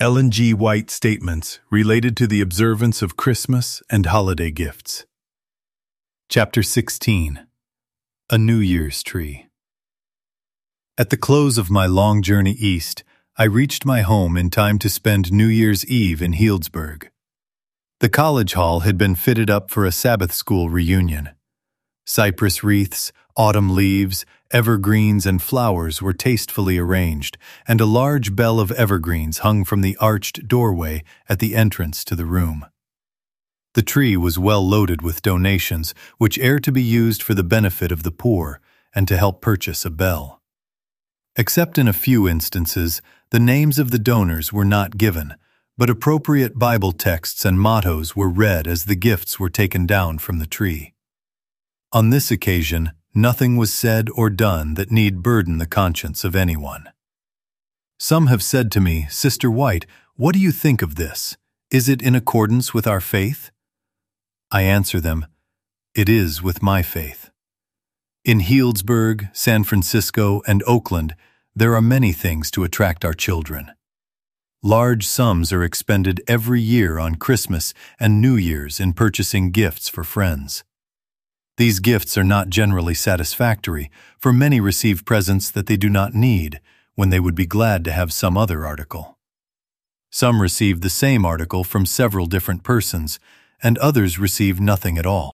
Ellen G. White Statements Related to the Observance of Christmas and Holiday Gifts. Chapter 16. A New Year's Tree. At the close of my long journey east, I reached my home in time to spend New Year's Eve in Healdsburg. The college hall had been fitted up for a Sabbath school reunion. Cypress wreaths, autumn leaves, evergreens, and flowers were tastefully arranged, and a large bell of evergreens hung from the arched doorway at the entrance to the room. The tree was well loaded with donations, which are to be used for the benefit of the poor and to help purchase a bell. Except in a few instances, the names of the donors were not given, but appropriate Bible texts and mottos were read as the gifts were taken down from the tree. On this occasion, nothing was said or done that need burden the conscience of anyone. Some have said to me, "Sister White, what do you think of this? Is it in accordance with our faith?" I answer them, "It is with my faith." In Healdsburg, San Francisco, and Oakland, there are many things to attract our children. Large sums are expended every year on Christmas and New Year's in purchasing gifts for friends. These gifts are not generally satisfactory, for many receive presents that they do not need when they would be glad to have some other article. Some receive the same article from several different persons, and others receive nothing at all.